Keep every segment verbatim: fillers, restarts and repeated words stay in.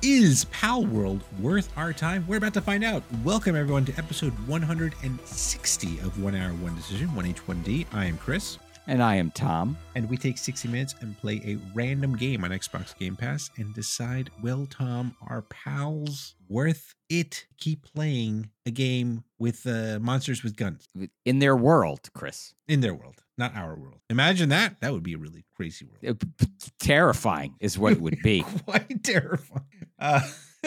Is Pal World worth our time? We're about to find out. Welcome, everyone, to episode one hundred sixty of One Hour, One Decision, one H one D. I am Chris. And I am Tom. And we take sixty minutes and play a random game on Xbox Game Pass and decide, well, Tom, are pals worth it? Keep playing a game with uh, monsters with guns. In their world, Chris. In their world, not our world. Imagine that. That would be a really crazy world. It, terrifying is what it would be. Quite terrifying. Uh,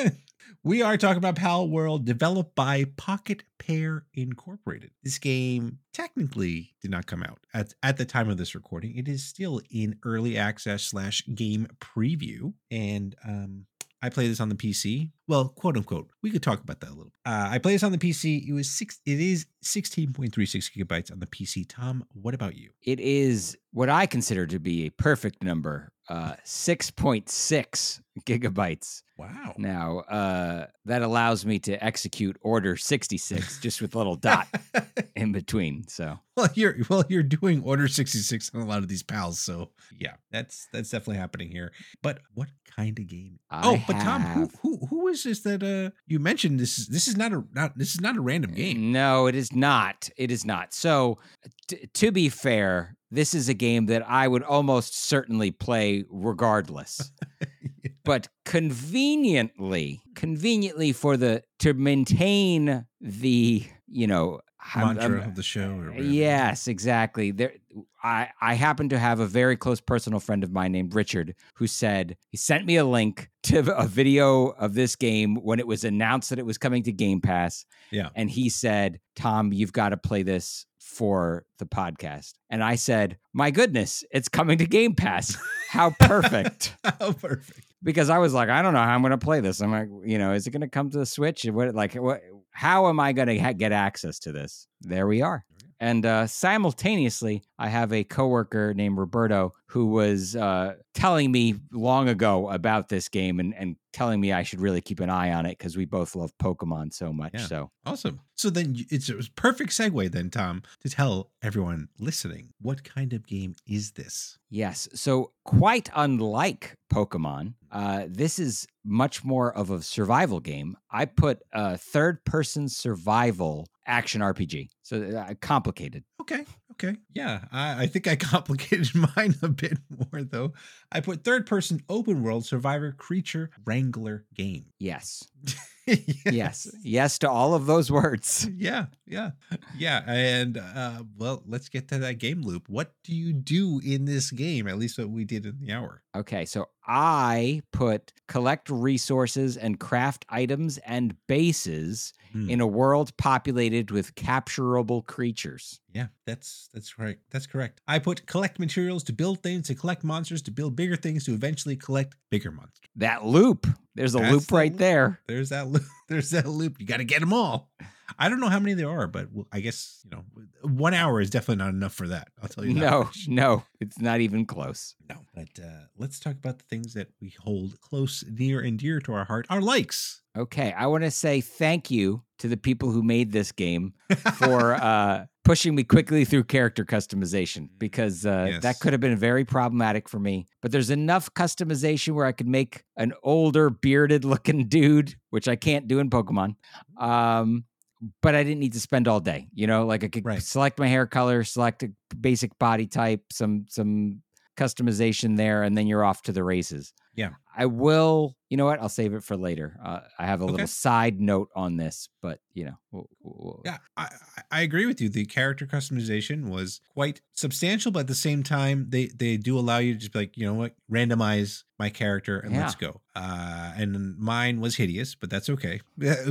we are talking about Pal World, developed by Pocket Pair Incorporated. This game technically did not come out at, at the time of this recording. It is still in early access slash game preview. And um, I play this on the P C. Well, quote unquote. We could talk about that a little. Uh, I play this on the P C. It was six. It is sixteen point three six gigabytes on the P C. Tom, what about you? It is what I consider to be a perfect number. Uh, six point six gigabytes. Wow. Now, uh, that allows me to execute order sixty-six just with a little dot in between. So, well, you're well, you're doing order sixty-six on a lot of these pals. So, yeah, that's that's definitely happening here. But what kind of game? I oh, but Tom, who, have- who who is this that uh you mentioned? This is this is not a not this is not a random game. No, it is not. It is not. So, t- to be fair, this is a game that I would almost certainly play regardless. Yeah. But conveniently, conveniently for the to maintain the, you know, Mantra of the show. Or whatever. Yes, exactly. There, I I happen to have a very close personal friend of mine named Richard who said he sent me a link to a video of this game when it was announced that it was coming to Game Pass. Yeah, and he said, "Tom, you've got to play this for the podcast." And I said, "My goodness, it's coming to Game Pass. How perfect." How perfect. Because I was like, I don't know how I'm going to play this. I'm like, you know, is it going to come to the Switch? What, like, what? How am I going to ha- get access to this? There we are. And uh, simultaneously, I have a coworker named Roberto who was uh, telling me long ago about this game and, and telling me I should really keep an eye on it because we both love Pokemon so much. Yeah. So Awesome. So then you- it's a perfect segue then, Tom, to tell everyone listening, what kind of game is this? Yes. So quite unlike Pokemon, uh, this is much more of a survival game. I put a third-person survival action R P G. So uh, complicated. Okay. Okay. Yeah. I, I think I complicated mine a bit more, though. I put third person open world survivor creature wrangler game. Yes. yes. Yes. Yes to all of those words. Yeah. Yeah. Yeah. And, uh, well, let's get to that game loop. What do you do in this game? At least what we did in the hour. Okay. So I put collect resources and craft items and bases Hmm. in a world populated with capturable creatures. Yeah, that's that's right. That's correct. I put collect materials to build things, to collect monsters, to build bigger things, to eventually collect bigger monsters. That loop. There's a That's loop the right loop. there. There's that loop. There's that loop. You got to get them all. I don't know how many there are, but I guess, you know, one hour is definitely not enough for that. I'll tell you that. No, much. no, it's not even close. No. But uh, let's talk about the things that we hold close, near, and dear to our heart. Our likes. Okay, I want to say thank you to the people who made this game for uh, pushing me quickly through character customization because uh, Yes. that could have been very problematic for me. But there's enough customization where I could make an older, bearded-looking dude, which I can't do in Pokemon. Um, but I didn't need to spend all day. You know, like I could Right. select my hair color, select a basic body type, some some customization there, and then you're off to the races. Yeah. I will, you know what? I'll save it for later. Uh, I have a Okay. little side note on this, but you know, we'll, we'll, Yeah, I, I- I agree with you. The character customization was quite substantial, but at the same time, they, they do allow you to just be like, you know what, randomize my character and Yeah. let's go. Uh, and mine was hideous, but that's okay.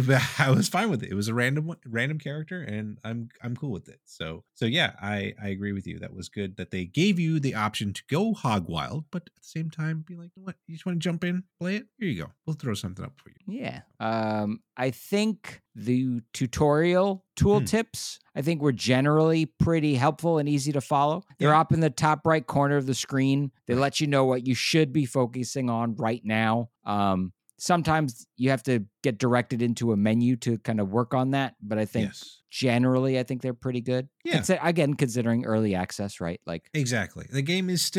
I was fine with it. It was a random one- random character, and I'm I'm cool with it. So so yeah, I I agree with you. That was good that they gave you the option to go hog wild, but at the same time, be like, you know what, you just want to jump in, play it. Here you go. We'll throw something up for you. yeah. Um, I think the tutorial tooltips, I think were generally pretty helpful and easy to follow. They're Yeah. up in the top right corner of the screen. They let you know what you should be focusing on right now. Um, sometimes you have to get directed into a menu to kind of work on that, but I think Yes. generally, I think they're pretty good. Yeah. Consi- again, considering early access, right? Like, Exactly. The game is still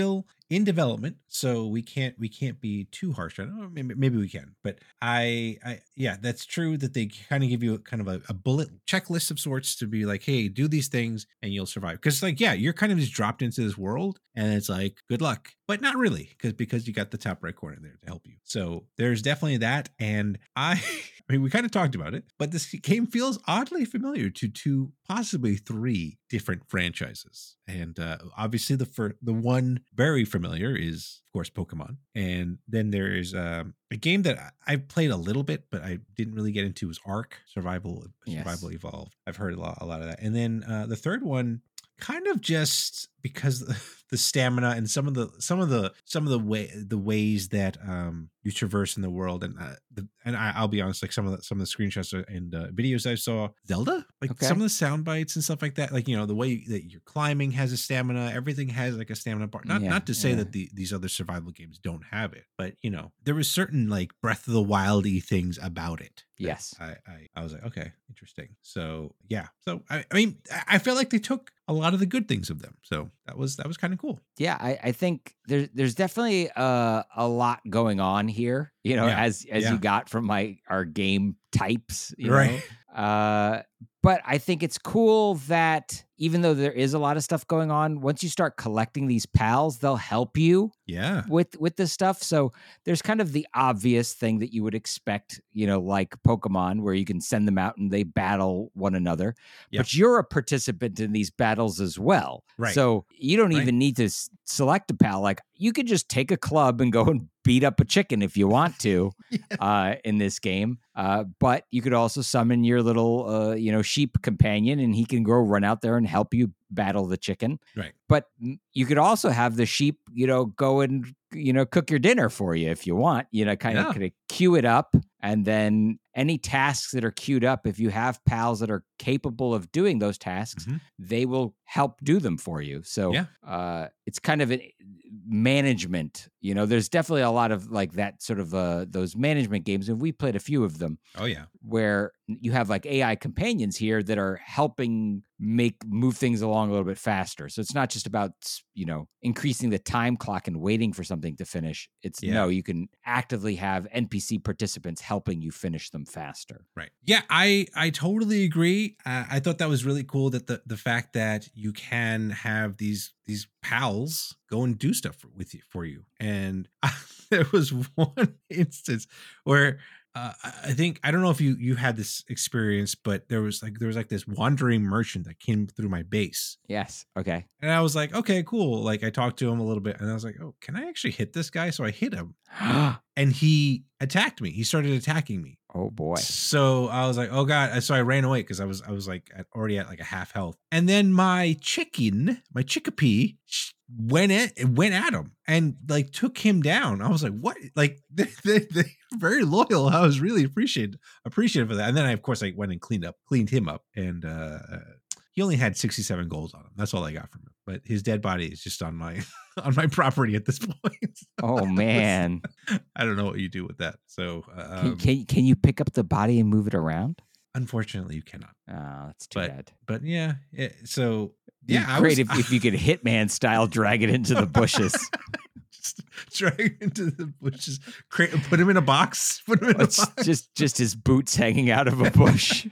in development, so we can't we can't be too harsh on it. Oh, maybe, maybe we can, but I, I yeah, that's true that they kind of give you a, kind of a, a bullet checklist of sorts to be like, hey, do these things and you'll survive. Because like, yeah, you're kind of just dropped into this world, and it's like, good luck, but not really, because because you got the top right corner there to help you. So there's definitely that, and I. I mean, we kind of talked about it, but this game feels oddly familiar to two, possibly three different franchises. And uh, obviously, the fir- the one very familiar is, of course, Pokemon. And then there is um, a game that I- I've played a little bit, but I didn't really get into, was Ark Survival Survival Yes. Evolved. I've heard a lot, a lot of that. And then uh, the third one, kind of just because the stamina and some of the some of the some of the way the ways that um you traverse in the world, and uh, the, and I, I'll be honest, like some of the some of the screenshots and uh, videos I saw, Zelda, like Okay. some of the sound bites and stuff like that, like, you know, the way that you're climbing has a stamina, everything has like a stamina bar. Not Yeah, not to say yeah. that the these other survival games don't have it, but you know, there was certain like Breath of the Wildy things about it. Yes. I, I I was like, okay, interesting. So yeah, so I, I mean, I, I feel like they took a lot of the good things of them, so that was that was kind of cool. Yeah, I, I think there's there's definitely uh, a lot going on here. You know, Yeah, as as yeah. you got from my our game types, you Right. know. Uh, but I think it's cool that even though there is a lot of stuff going on, once you start collecting these pals, they'll help you Yeah. with with this stuff. So there's kind of the obvious thing that you would expect, you know, like Pokemon, where you can send them out and they battle one another. Yep. But you're a participant in these battles as well. Right. So you don't Right. even need to s- select a pal. Like you could just take a club and go and beat up a chicken if you want to Yeah. uh, in this game. Uh, but you could also summon your little, uh, you know, sheep companion, and he can go run out there and help you battle the chicken. Right. But you could also have the sheep, you know, go and, you know, cook your dinner for you if you want, you know, kind of Yeah. kind of queue it up. And then any tasks that are queued up, if you have pals that are capable of doing those tasks, Mhm. they will help do them for you. So Yeah. uh, it's kind of a management, you know, there's definitely a lot of like that sort of uh, those management games. And we played a few of them. Oh yeah. Where you have like A I companions here that are helping make move things along a little bit faster. So it's not just about, you know, increasing the time clock and waiting for something to finish. It's Yeah. no, you can actively have N P C participants helping you finish them faster. Right. Yeah, I I totally agree. Uh, I thought that was really cool, that the the fact that you can have these these pals go and do stuff for, with you for you. And there was one instance where uh, I think, I don't know if you you had this experience, but there was like there was like this wandering merchant that came through my base. Yes. Okay. And I was like, okay, cool. Like I talked to him a little bit, and I was like, oh, can I actually hit this guy? So I hit him, and he attacked me. He started attacking me. Oh boy. So I was like, oh God. So I ran away because I was I was like at, already at like a half health. And then my chicken, my chickapee, went at went at him and like took him down. I was like, what? Like they, they, they're very loyal. I was really appreciative appreciative of that. And then I of course I went and cleaned up, cleaned him up, and uh he only had sixty-seven golds on him. That's all I got from him. But his dead body is just on my on my property at this point. Oh man. I don't know what you do with that. So can, um, can can you pick up the body and move it around? unfortunately, you cannot. Oh, that's too But bad. but yeah, it, so It'd yeah, be I great was, if, if you could Hitman style drag it into the bushes. just drag into the bushes, create, put him in a box, put him in a It's box. just just his boots hanging out of a bush.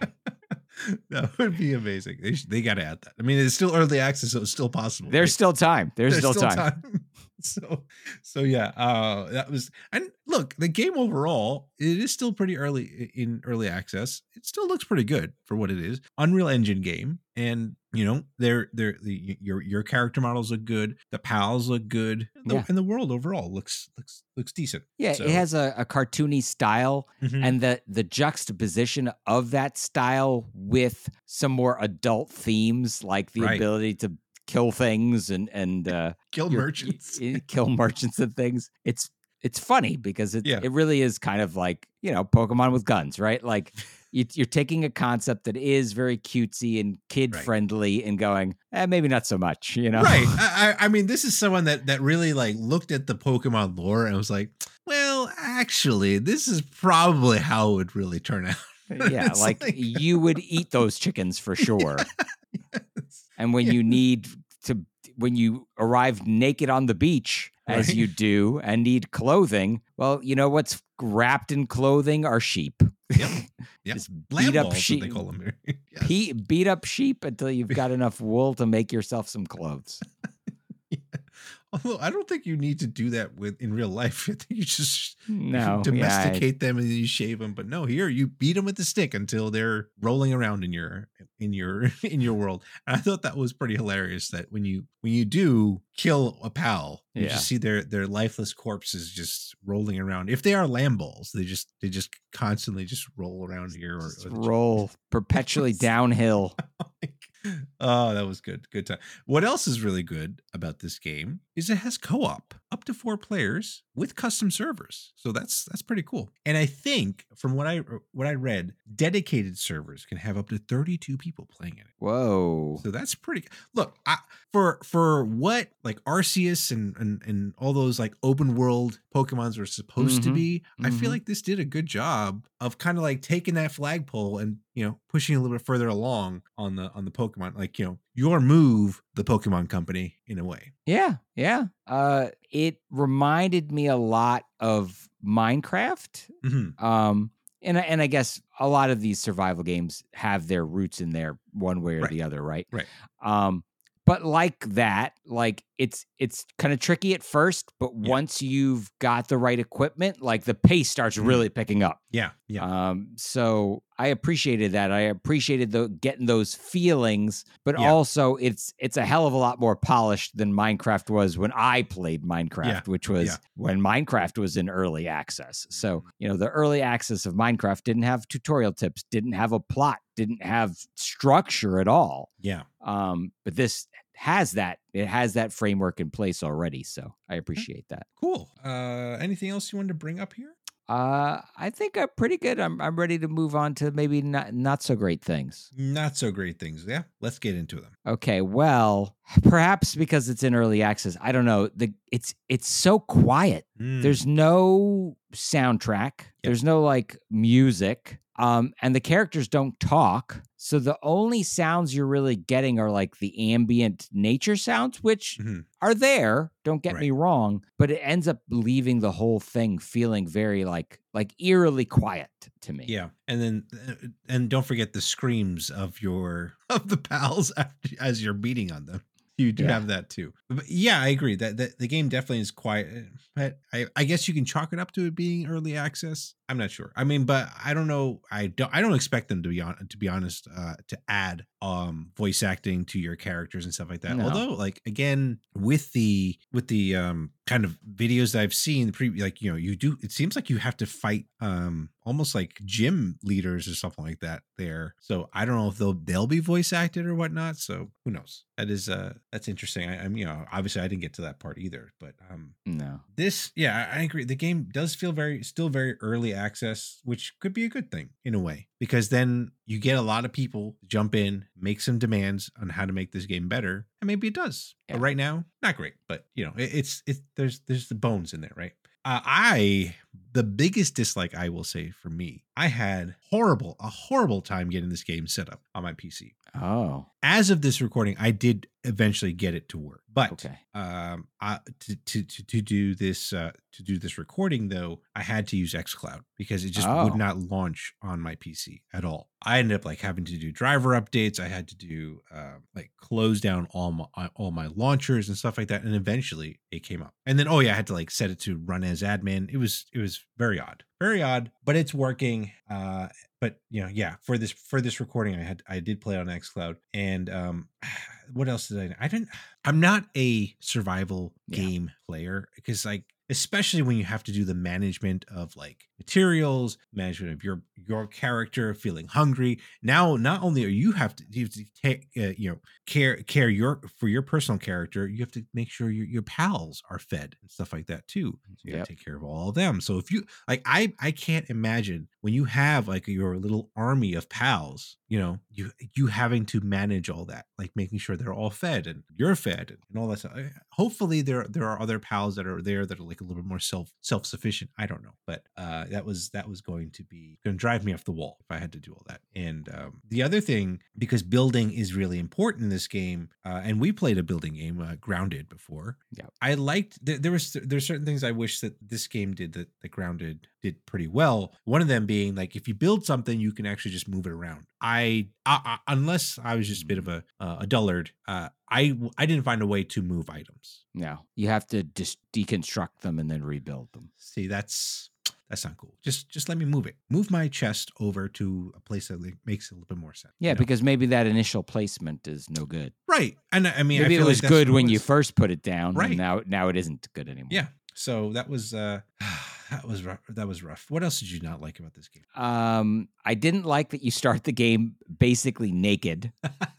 That would be amazing. They should, they got to add that. I mean, it's still early access, so it's still possible. There's right? still time. There's, There's still, time. So, so yeah, uh, that was, and look, the game overall, it is still pretty early in early access. It still looks pretty good for what it is. Unreal Engine game, and you know, they're they're the your your character models look good, the pals look good, and the, Yeah. and the world overall looks looks looks decent. Yeah, So- it has a, a cartoony style, Mhm. and the the juxtaposition of that style with some more adult themes, like the Right. ability to kill things and and uh, kill your- merchants. y- y- kill merchants and things. It's it's funny because it Yeah. it really is kind of like, you know, Pokemon with guns, right? Like you, you're taking a concept that is very cutesy and kid friendly and going, eh, maybe not so much, you know? Right. I, I I mean, this is someone that that really like looked at the Pokemon lore and was like, well, actually, this is probably how it would really turn out. Yeah, It's like, like- you would eat those chickens for sure. Yes. And when Yeah. you need to, when you arrive naked on the beach as Right. you do, and need clothing. Well, you know what's wrapped in clothing are sheep. Yep. Yep. Just Lamb beat up balls, what they sheep. call them here. Yes. Pe- beat up sheep until you've got enough wool to make yourself some clothes. Yeah. Although I don't think you need to do that with in real life. I think you just No, you yeah, I- domesticate them and then you shave them. But no, here you beat them with the stick until they're rolling around in your in your in your world. And I thought that was pretty hilarious. That when you when you do kill a pal, you Yeah. just see their their lifeless corpses just rolling around. If they are lamb balls, they just they just constantly just roll around here or, just or roll perpetually downhill. Oh, that was good. Good time. What else is really good about this game is it has co-op up to four players with custom servers. So that's that's pretty cool. And I think from what I what I read, dedicated servers can have up to thirty-two people playing in it. Whoa. So that's pretty. Look, I, for for what like Arceus and and and all those like open world Pokemons were supposed to Mhm. be, I feel Mhm. like this did a good job of kind of like taking that flagpole and you know pushing a little bit further along on the on the Pokemon. Like you know your move, the Pokemon Company, in a way. Yeah, yeah. Uh, it reminded me a lot of Minecraft. Mhm. Um, and I- and I guess a lot of these survival games have their roots in there one way or Right. the other, right? Right. Um, but like that, like it's it's kind of tricky at first, but Yeah. once you've got the right equipment, like the pace starts Mhm. really picking up. Yeah. Yeah. Um, so I appreciated that. I appreciated the getting those feelings, but Yeah. also it's it's a hell of a lot more polished than Minecraft was when I played Minecraft, Yeah. which was Yeah. when Minecraft was in early access. So, you know, the early access of Minecraft didn't have tutorial tips, didn't have a plot, didn't have structure at all. Yeah. Um, but this has that. It has that framework in place already. So I appreciate that. Cool. Uh, anything else you wanted to bring up here? Uh, I think I'm pretty good. I'm I'm ready to move on to maybe not not so great things. Not so great things. Yeah. Let's get into them. Okay, well, perhaps because it's in early access, I don't know. The it's it's so quiet. Mm. There's no soundtrack. There's no like music. Um, and the characters don't talk. So the only sounds you're really getting are like the ambient nature sounds, which Mhm. are there. Don't get me Right. wrong, but it ends up leaving the whole thing feeling very like like eerily quiet to me. Yeah, and then uh, and don't forget the screams of your of the pals after, as you're beating on them. You do Yeah. have that too. But yeah, I agree that, that the game definitely is quiet. But I, I guess you can chalk it up to it being early access. I'm not sure. I mean, but I don't know. I don't. I don't expect them to be on. To be honest, uh, to add um voice acting to your characters and stuff like that. No. Although, like again, with the with the um kind of videos that I've seen, pre like you know, you do. It seems like you have to fight um almost like gym leaders or something like that there. So I don't know if they'll they'll be voice acted or whatnot. So who knows? That is uh that's interesting. I, I'm you know obviously I didn't get to that part either, but um No. this yeah I, I agree. The game does feel very still very early access, which could be a good thing in a way because then you get a lot of people to jump in, make some demands on how to make this game better, and maybe it does. Yeah. But right now, not great. But you know it, it's it's there's there's the bones in there, right? Uh, I the biggest dislike I will say for me, I had horrible a horrible time getting this game set up on my P C. Oh. As of this recording, I did eventually get it to work, but Okay. um, I, to, to to to do this uh, to do this recording though, I had to use xCloud because it just Oh. would not launch on my P C at all. I ended up like having to do driver updates. I had to do uh, like close down all my all my launchers and stuff like that, and eventually it came up. And then oh yeah, I had to like set it to run as admin. It was it was very odd, very odd, but it's working. Uh, but you know, yeah, for this for this recording, I had I did play it on xCloud, and um, what else did I? I didn't. I'm not a survival Yeah. game player because like especially when you have to do the management of like materials, management of your your character feeling hungry. Now, not only are you have to you have to take uh, you know care care your for your personal character, you have to make sure your your pals are fed and stuff like that too. So you Yep. gotta take care of all of them. So if you like, I I can't imagine when you have like your little army of pals, you know, you you having to manage all that, like making sure they're all fed and you're fed and, and all that stuff. I- Hopefully there there are other pals that are there that are like a little bit more self self sufficient. I don't know, but uh, that was that was going to be going to drive drive me off the wall if I had to do all that. And um, the other thing, because building is really important in this game, uh, and we played a building game, uh, Grounded, before. Yeah. I liked there, there was there's certain things I wish that this game did that the Grounded did pretty well. One of them being like, if you build something, you can actually just move it around. I, I, I unless I was just a bit of a uh, a dullard, uh, I I didn't find a way to move items. No, you have to just deconstruct them and then rebuild them. See, that's that's not cool. Just just let me move it. Move my chest over to a place that like, makes a little bit more sense. Yeah, you know? because maybe that initial placement is no good. Right. And I mean, maybe I feel it was like that's good what it when you was. first put it down, Right. and now now it isn't good anymore. Yeah. So that was uh that was rough. That was rough. What else did you not like about this game? Um, I didn't like that you start the game basically naked.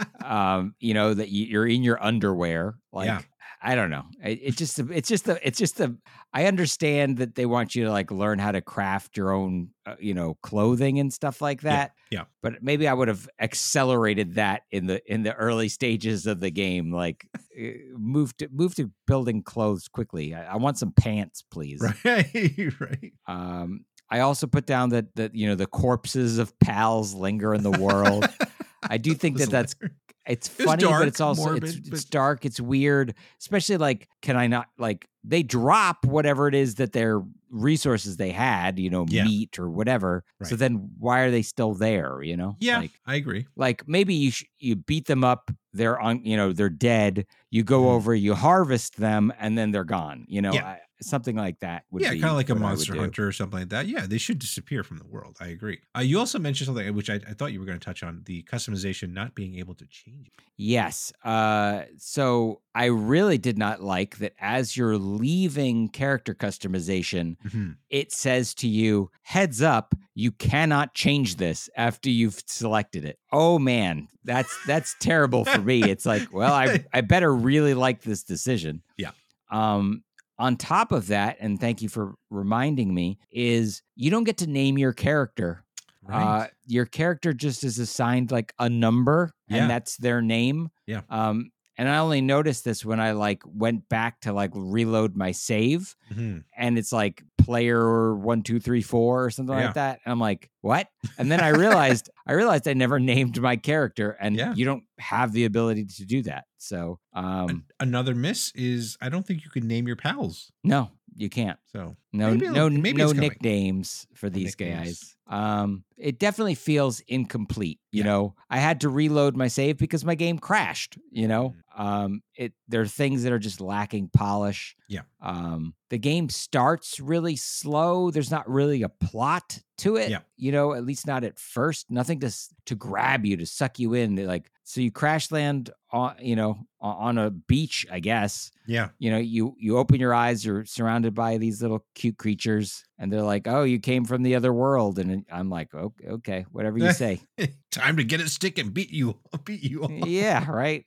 um, you know that you, you're in your underwear. Like Yeah. I don't know. It, it just it's just the it's just the. I understand that they want you to like learn how to craft your own, uh, you know, clothing and stuff like that. Yeah. But maybe I would have accelerated that in the in the early stages of the game. Like uh, move to move to building clothes quickly. I, I want some pants, please. Right. Right. Um, I also put down that that you know the corpses of pals linger in the world. I do think that that's it's funny, dark, but it's also morbid, it's, it's but- dark. It's weird, especially like can I not like they drop whatever it is that their resources they had, you know, Yeah. meat or whatever. So Right. then why are they still there? You know, Yeah, like I agree. like maybe you sh- you beat them up. They're on, you know, they're dead. You go Mhm. over, you harvest them, and then they're gone. You know, Yeah. I, something like that would Yeah, be kind of like a what I would Monster do. Hunter or something like that. Yeah, they should disappear from the world. I agree. Uh, you also mentioned something which I, I thought you were going to touch on, the customization not being able to change it. Yes. Uh, so I really did not like that as you're leaving character customization, Mhm. it says to you, heads up, you cannot change this after you've selected it. Oh man, that's that's terrible for me. It's like, well, I I better really like this decision. Yeah. Um on top of that, and thank you for reminding me, is you don't get to name your character. Uh, your character just is assigned like a number, Yeah. and that's their name. Yeah. Um, and I only noticed this when I like went back to like reload my save, Mhm. and it's like player one, two, three, four, or something Yeah. like that. And I'm like, what? And then I realized, I realized I never named my character, and Yeah. you don't have the ability to do that. So, um, An- another miss is I don't think you can name your pals. no, you can't. So No, maybe no, it'll- maybe no it's coming. nicknames for these nicknames. guys. Um, it definitely feels incomplete. You Yeah. know, I had to reload my save because my game crashed. You know, Mm-hmm. um, it there are things that are just lacking polish. Yeah. Um, the game starts really slow. There's not really a plot to it. Yeah. You know, at least not at first. Nothing to s- to grab you to suck you in. Like so, you crash land on you know o- on a beach, I guess. yeah. You know, you you open your eyes, you're surrounded by these little cute creatures, and they're like, "Oh, you came from the other world," and I'm like, "Okay, okay, whatever you say." Time to get a stick and beat you. Beat you. all. Yeah, right.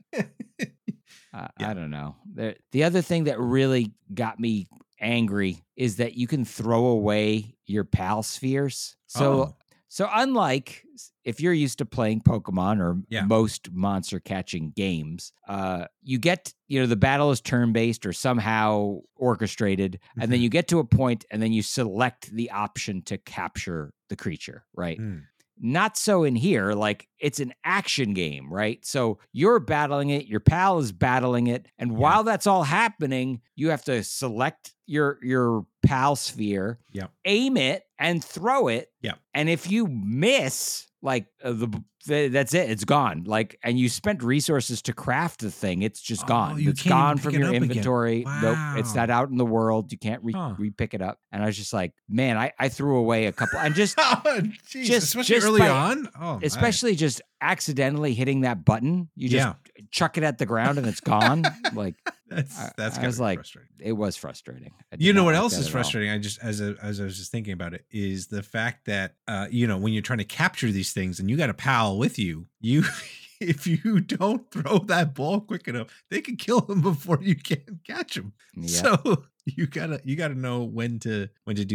Uh, Yeah. I don't know. The the other thing that really got me angry is that you can throw away your pal spheres. So Oh. so unlike if you're used to playing Pokemon or Yeah. most monster catching games, uh, you get you know the battle is turn based or somehow orchestrated, and then Mhm. you get to a point, and then you select the option to capture the creature, right? Mm. Not so in here. Like it's an action game, right? So you're battling it, your pal is battling it, and while that's all happening, you have to select your your pal sphere, Yep. aim it, and throw it. Yep. And if you miss, like uh, the, the that's it, it's gone. Like, and you spent resources to craft the thing, it's just Oh, gone. you It's can't even gone pick from it your up again. inventory. Nope, it's Wow. not out in the world. You can't re, Huh. re-pick it up. And I was just like, man, I, I threw away a couple, and just Oh, jeez. Just- Especially just early by- on. Oh, my. especially just accidentally hitting that button. You just Yeah. chuck it at the ground and it's gone. Like That's I- that's I gotta was be like, frustrating. it was frustrating. I did You know not what like else that is at all. frustrating? I just as a, as I was just thinking about it is the fact that uh you know when you're trying to capture these things and you got a pal with you, you if you don't throw that ball quick enough, they can kill him before you can catch him. Yeah. So you gotta you gotta know when to when to do that.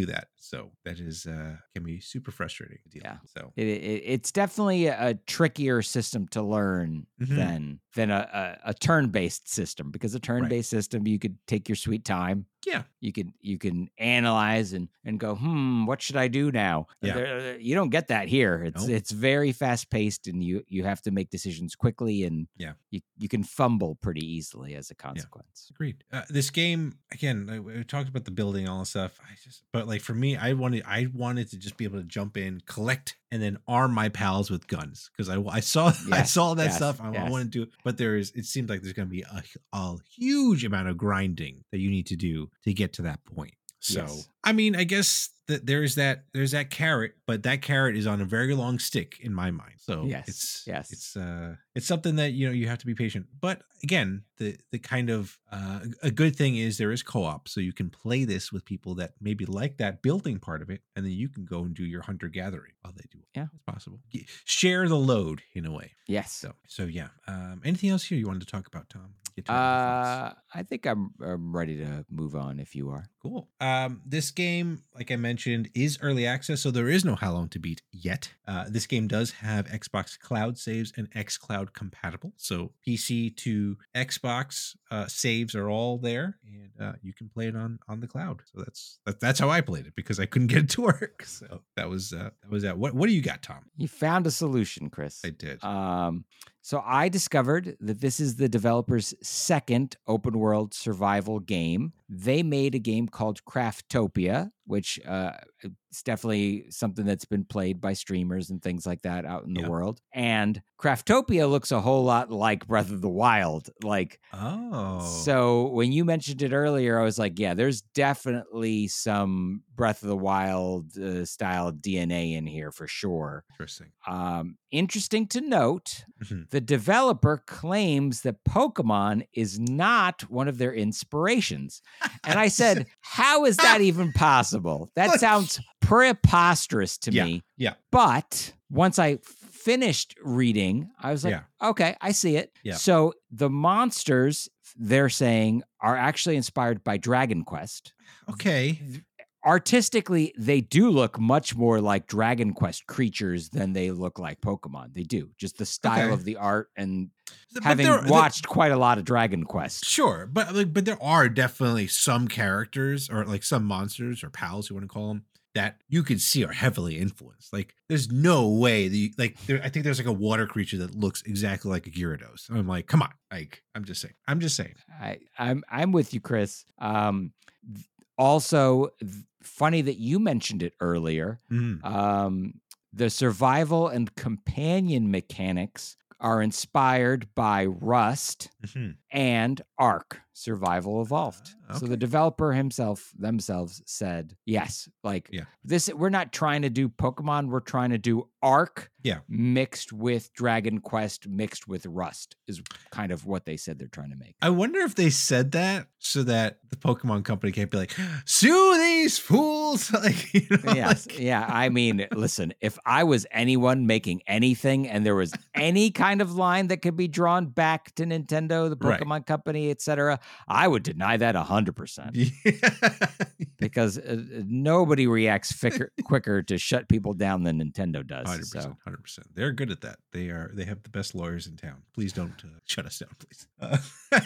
So that is uh, can be super frustrating to deal Yeah. with. So It, it, it's definitely a trickier system to learn Mhm. than than a, a, a turn-based system, because a turn-based system, you could take your sweet time. yeah, You can you can analyze and and go, hmm, what should I do now? Yeah. There- you don't get that here. It's Nope. it's very fast paced, and you you have to make decisions quickly, and Yeah. you you can fumble pretty easily as a consequence. agreed. Uh, this game again, like, we talked about the building, all the stuff. I just, but like for me, I wanted, I wanted to just be able to jump in, collect, and then arm my pals with guns because I, I saw, I Yes, saw that yes, stuff. I, I yes. want to do it, but there is. It seems like there's going to be a, a huge amount of grinding that you need to do to get to that point. So, Yes. I mean, I guess that there's that there's that carrot, but that carrot is on a very long stick in my mind. So Yes, it's yes. it's uh it's something that you know you have to be patient. But again, the the kind of uh, a good thing is there is co-op, so you can play this with people that maybe like that building part of it, and then you can go and do your hunter gathering while they do it. Yeah. It's possible. G- Share the load in a way. Yes. So so yeah. Um, anything else here you wanted to talk about, Tom? Get to your other thoughts. Uh, I think I'm, I'm ready to move on if you are. Cool. Um, this game, like I mentioned, is early access, so there is no How Long to Beat yet. Uh, this game does have Xbox Cloud saves and xCloud compatible, so P C to Xbox uh, saves are all there, and uh, you can play it on on the cloud. So that's that, that's how I played it because I couldn't get it to work. So that was uh, that was that. What what do you got, Tom? You found a solution, Chris. I did. Um, so I discovered that this is the developer's second open world survival game. They made a game called Craftopia, which uh, it's definitely something that's been played by streamers and things like that out in the Yeah. world. And Craftopia looks a whole lot like Breath of the Wild. Like, Oh, so when you mentioned it earlier, I was like, yeah, there's definitely some Breath of the Wild uh, style D N A in here for sure. interesting. Um, interesting to note, Mhm. the developer claims that Pokemon is not one of their inspirations. And I said, how is that even possible? That sounds preposterous to Yeah, me. yeah. But once I finished reading, I was like, Yeah. okay, I see it. Yeah. So the monsters, they're saying, are actually inspired by Dragon Quest. Okay. Artistically, they do look much more like Dragon Quest creatures than they look like Pokemon. They do. Just the style Okay. of the art, and But having there- there- watched quite a lot of Dragon Quest. Sure, but like, but there are definitely some characters or like some monsters or pals, you want to call them, that you could see are heavily influenced. Like, there's no way that you, like, there, I think there's like a water creature that looks exactly like a Gyarados. I'm like, come on, like, I'm just saying, I'm just saying. I, I'm I'm with you, Chris. Um, th- also, th- funny that you mentioned it earlier. Mm. Um, the survival and companion mechanics are inspired by Rust Mhm. and Ark, Survival Evolved. Ah, So okay. the developer himself themselves said, yes, like Yeah. this, we're not trying to do Pokemon, we're trying to do Ark Yeah. mixed with Dragon Quest, mixed with Rust, is kind of what they said they're trying to make. I wonder if they said that so that the Pokemon company can't be like, sue these fools. Like, you know, Yes. like- Yeah. I mean, listen, if I was anyone making anything and there was any kind of line that could be drawn back to Nintendo, the Right. Pokemon company, et cetera, I would deny that one hundred percent. Yeah. Because uh, uh, nobody reacts ficker, quicker to shut people down than Nintendo does. one hundred percent, So one hundred percent. They're good at that. They are. They have the best lawyers in town. Please don't uh, shut us down, please. Uh,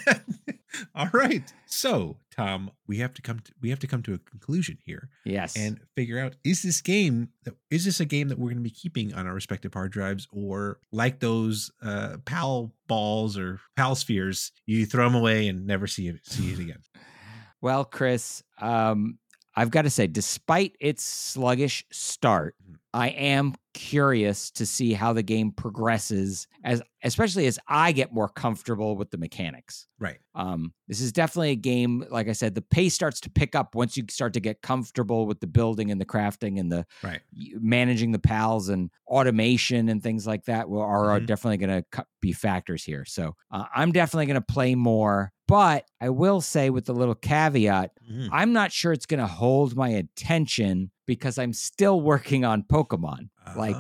all right. So, Tom, we have to come. To, we have to come to a conclusion here yes, and figure out: is this game that is this a game that we're going to be keeping on our respective hard drives, or like those uh, PAL balls or PAL spheres, you throw them away and never see it see it again? well, Chris, um, I've got to say, despite its sluggish start, Mhm. I am curious to see how the game progresses, as especially as I get more comfortable with the mechanics. Right. Um, this is definitely a game, like I said, the pace starts to pick up once you start to get comfortable with the building and the crafting and the Right. y- managing the pals, and automation and things like that will, are, are Mhm. definitely going to be factors here. So uh, I'm definitely going to play more, but I will say with the little caveat, Mhm. I'm not sure it's going to hold my attention because I'm still working on Pokemon. Like Oh. th-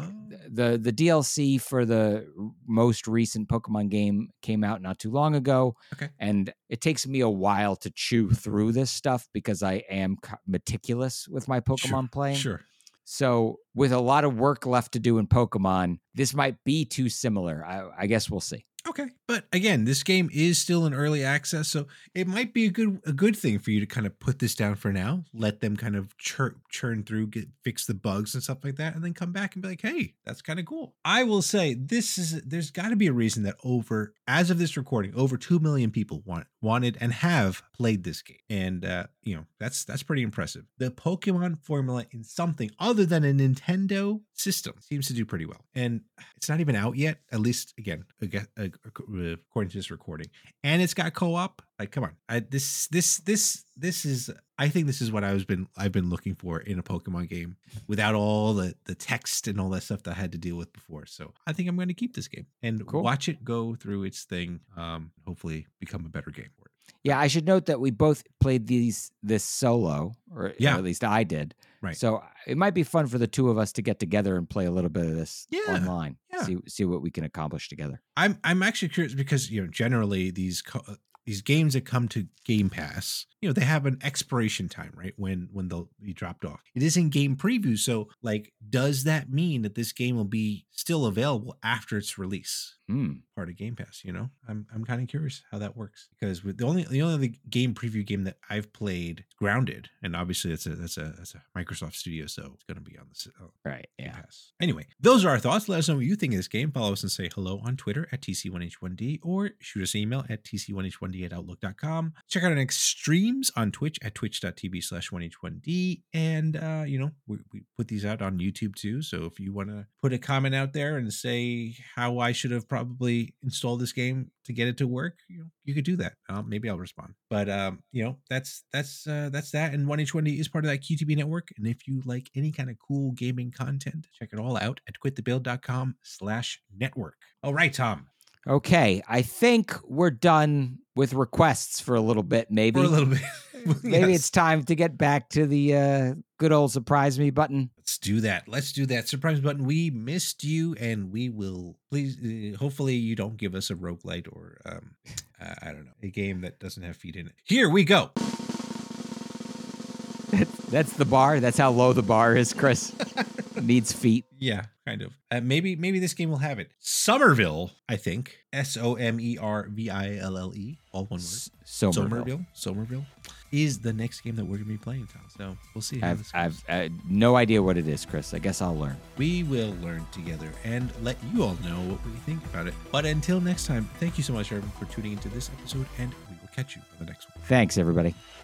the the D L C for the most recent Pokemon game came out not too long ago. Okay. And it takes me a while to chew through this stuff because I am meticulous with my Pokemon Sure, playing. Sure. So with a lot of work left to do in Pokemon, this might be too similar. I, I guess we'll see. Okay, but again, this game is still in early access, so it might be a good a good thing for you to kind of put this down for now, let them kind of churn churn through, get fix the bugs and stuff like that, and then come back and be like, hey, that's kind of cool. I will say this is there's got to be a reason that over as of this recording, over two million people want wanted and have played this game, and uh, you know that's that's pretty impressive. The Pokemon formula in something other than a Nintendo system seems to do pretty well, and it's not even out yet. At least again, again. according to this recording, and it's got co-op. Like, come on, I, this this this this is I think this is what I was been I've been looking for in a Pokemon game without all the the text and all that stuff that I had to deal with before. So I think I'm going to keep this game and Cool. watch it go through its thing. Um, hopefully become a better game for it. Yeah, I should note that we both played these this solo, or, Yeah. or at least I did. Right. So it might be fun for the two of us to get together and play a little bit of this Yeah, online. yeah. See see what we can accomplish together. I'm I'm actually curious because you know generally these co- uh, these games that come to Game Pass, you know, they have an expiration time, right? When when they'll be dropped off. It is in game preview, so like, does that mean that this game will be still available after its release? Hmm. Part of Game Pass, you know, I'm I'm kind of curious how that works because with the only the only other game preview game that I've played, Grounded, and obviously that's a that's a that's a Microsoft studio, so it's going to be on the uh, Right. Game Yeah. Pass. Anyway, those are our thoughts. Let us know what you think of this game. Follow us and say hello on Twitter at T C one H one D or shoot us an email at T C one H one D at outlook dot com. Check out our next streams on Twitch at twitch.tv slash 1H1D. And, uh, you know, we, we put these out on YouTube too. So if you want to put a comment out there and say how I should have probably installed this game to get it to work, you know, you could do that. Uh, maybe I'll respond. But, um, you know, that's, that's, uh, that's that. And one H one D is part of that Q T B network. And if you like any kind of cool gaming content, check it all out at quitthebuild.com slash network. All right, Tom. Okay. I think we're done with requests for a little bit, maybe. For a little bit. Maybe Yes. it's time to get back to the uh, good old surprise me button. Let's do that. Let's do that. Surprise button. We missed you, and we will please. Uh, hopefully, you don't give us a roguelite or um, uh, I don't know, a game that doesn't have feet in it. Here we go. That's the bar. That's how low the bar is, Chris. Needs feet. Yeah, kind of. Uh, maybe maybe this game will have it. Somerville, I think. S O M E R V I L L E, all one word. Somerville. Somerville. Somerville is the next game that we're gonna be playing, Tom. So we'll see how I've, this goes. I've uh, no idea what it is, Chris. I guess I'll learn. We will learn together and let you all know what we think about it. But until next time, thank you so much, everyone, for tuning into this episode, and we will catch you on the next one. Thanks, everybody.